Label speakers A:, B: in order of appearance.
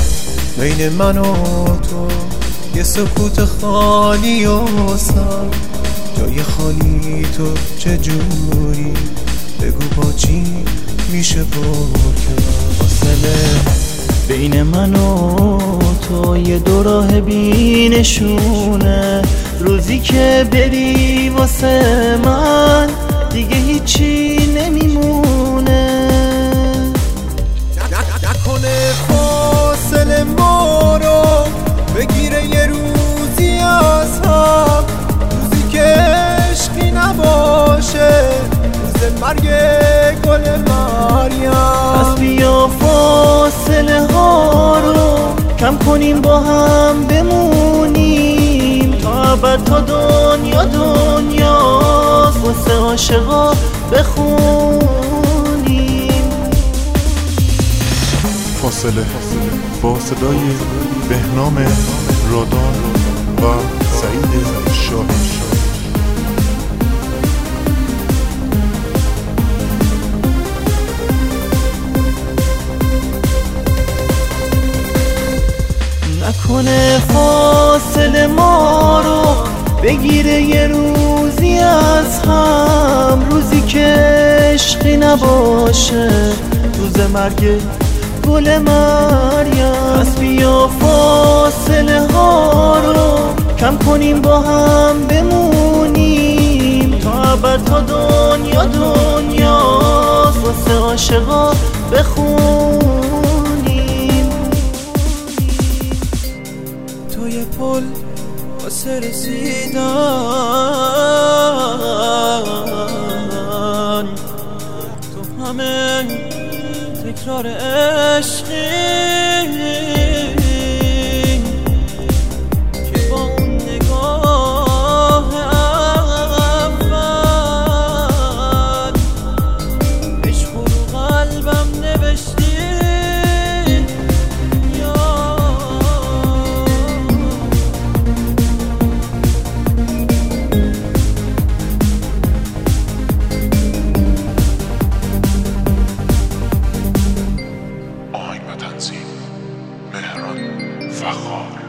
A: بین من و تو یه سکوت خالی و سر، جای خالی تو چجوری؟ بگو با چی میشه پر کرد فاصله
B: بین من و تو یه دو راه بینشونه. روزی که بری واسه من دیگه هیچی نمیمونه.
A: نکنه فاصله ما رو بگیره یه روزی از هم، روزی که عشقی نباشه، روز مرگ گل مریم.
B: پس بیا فاصله ها رو کم کنیم، با هم بمونیم تا ابد، تا دنیا دنیاست واسه عاشقا بخونیم.
C: فاصله با صدای بهنام رادان و سعید شاهی.
B: نکنه فاصله ما رو بگیره یه روزی از هم، روزی که عشقی نباشه، روز مرگ گل مریم. پس بیا فاصله ها رو کم کنیم، با هم بمونیم تا ابد، تا دنیا دنیاست واسه عاشقا بخونیم.
A: تو یه پل واسه رسیدن، تو همه تکرار عشقی که با اون نگاه اول عشق رو قلبم نوشتی.
C: تنظیم مهران فخار.